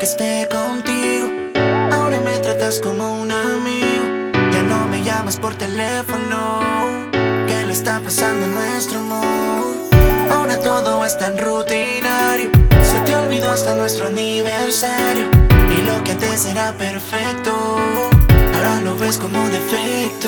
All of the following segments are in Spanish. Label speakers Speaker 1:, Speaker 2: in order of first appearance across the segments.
Speaker 1: que esté contigo. Ahora me tratas como un amigo. Ya no me llamas por teléfono. ¿Qué le está pasando a nuestro amor? Ahora todo es tan rutinario. Se te olvidó hasta nuestro aniversario. Y lo que antes era perfecto, ahora lo ves como defecto.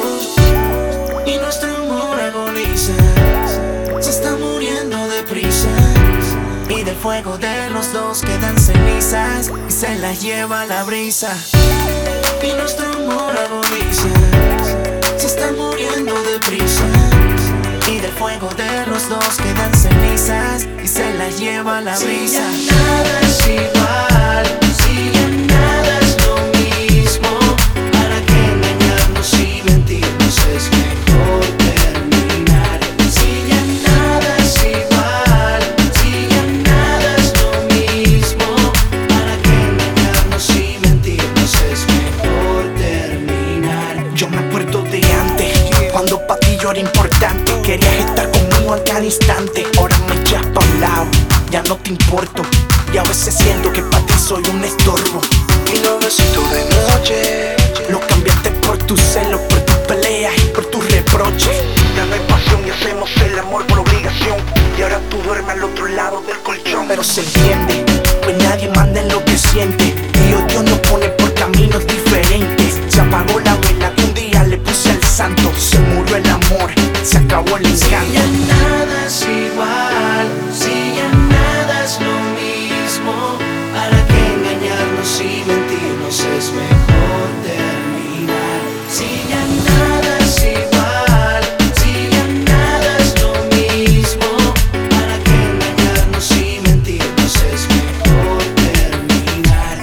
Speaker 1: Y nuestro amor agoniza, se está muriendo deprisa. Y del fuego de los dos quedan cenizas y se las lleva la brisa. Y nuestro amor agoniza, se está muriendo deprisa. Y del fuego de los dos quedan cenizas y se las lleva la brisa.
Speaker 2: Si ya nada es igual, si ya nada es lo mismo, ¿para qué engañarnos y mentirnos? Es mejor terminar. Si ya nada es igual, si ya nada es lo mismo, ¿para qué engañarnos y mentirnos? Es mejor terminar.
Speaker 1: Yo me acuerdo de antes, cuando pa' ti yo era importante. Querías estar conmigo en cada instante. Ahora me echas pa' un lado, ya no te importo. Y a veces siento que pa' ti soy un estorbo.
Speaker 2: Mi noviecito de noche,
Speaker 1: Lo cambiaste por tus celos, por tus peleas y por tus reproches.
Speaker 2: ya no hay pasión y hacemos el amor por obligación. Y ahora tú duermes al otro lado del colchón.
Speaker 1: Pero se entiende, pues nadie manda en lo que siente. Y Dios nos pone por caminos diferentes. Se apagó la vela que un día le puse al santo. Se murió el amor, se acabó el
Speaker 2: Si
Speaker 1: encanto.
Speaker 2: ya nada es igual, si ya nada es lo mismo, ¿para qué engañarnos y mentirnos? Es mejor terminar. Si ya nada es igual, si ya nada es lo mismo, ¿para qué engañarnos y mentirnos? Es mejor terminar.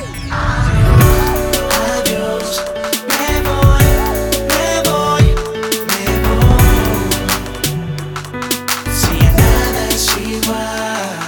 Speaker 2: Adiós, me voy, me voy, me voy. Si ya nada es igual.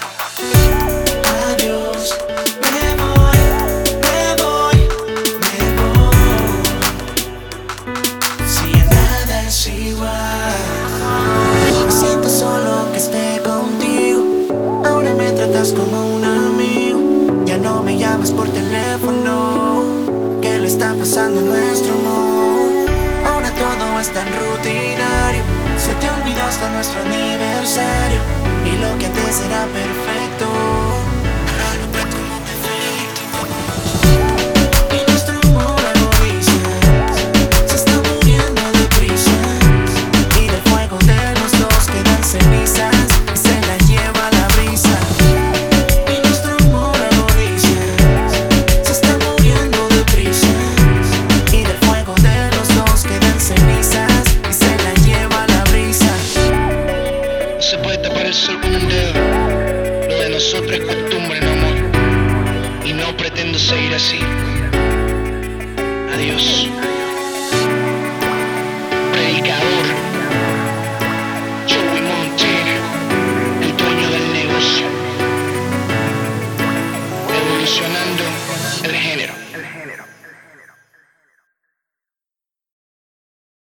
Speaker 2: Adiós, me voy, me voy, me voy. Si ya nada es igual.
Speaker 1: Me siento solo que esté contigo. Ahora me tratas como un amigo. Ya no me llamas por teléfono. ¿Qué le está pasando a nuestro amor? Ahora todo es tan rutinario. Se te olvidó hasta nuestro aniversario. Y lo que antes era perfecto, ahora lo ves como defecto. Y nuestro amor agoniza, se está muriendo deprisa. Y del fuego de los dos quedan cenizas y se las lleva la brisa. Y nuestro amor agoniza, se está muriendo deprisa. Y del fuego de los dos quedan cenizas y se las lleva la brisa.
Speaker 3: No se puede tapar el sol con un dedo. Lo de nosotros es costumbre, no amor. Y no pretendo seguir así. Adiós.